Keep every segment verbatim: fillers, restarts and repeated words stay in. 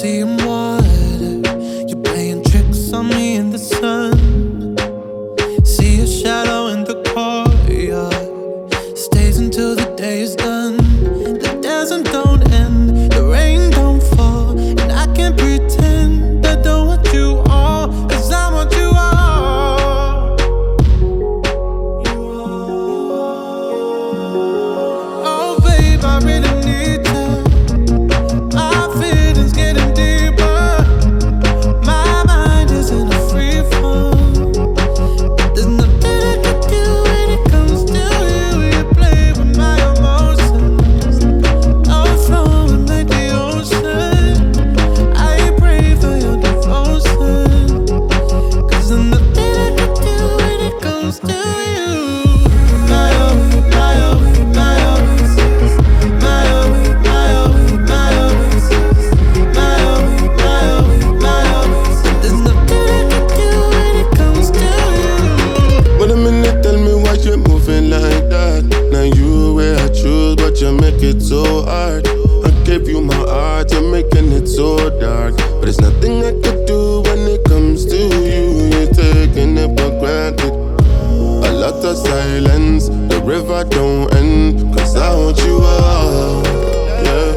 seeing water. You're playing tricks on me in the sun. See a shadow in the courtyard. Stays until the day is done. The dancing don't end, the rain don't fall, and I can't pretend I don't want you all, 'cause I want you all. Oh babe, I really need you. My feelings getting deeper. My mind is in a free fall. There's nothing I can do when it comes to you. You play with my emotions. I'm flowing like the ocean. I pray for your devotion, 'cause there's nothing I can do when it comes to you. My oh, my oh, my oh. My oh, my oh, my oh. My oh, my oh, my oh. There's nothing I can do when it comes to you. Wait a minute, tell me why you're moving like that. Now you where I choose, but you make it so hard. I gave you my heart, you're making it so dark. But there's nothing I could do when it comes to you. You're taking it for granted. A lot of silence, the river don't end, 'cause I want you all, yeah.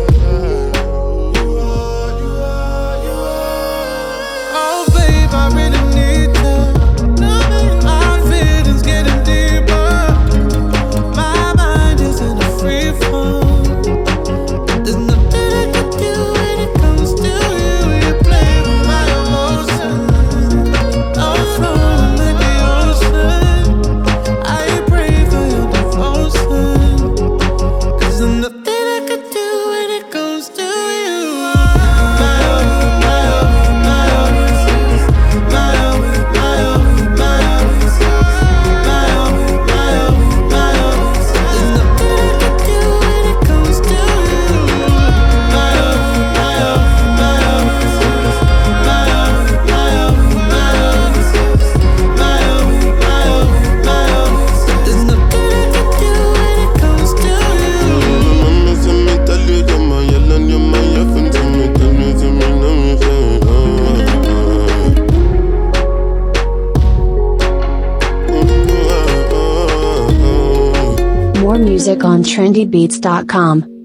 Oh babe, I really need you. My feelings getting deeper. My mind is in a free fall. There's nothing I can do when it comes to you. You play with my emotions. I'm flowing like the ocean. I pray for your devotion, 'cause there's nothing I can do when it comes to you. My oh, my oh, my oh. My oh, my oh, my oh. My oh, my oh, my oh. There's nothing I can do when it comes to you. My oh, my oh, my oh. My oh, my oh, my oh. My oh, my oh, my oh. There's nothing I can do when it comes to you. Mama say me tell you you're my yellow, you're my effing to me, tell me to me, now me say, oh, oh, oh, oh, oh. More music on trendy beats dot com.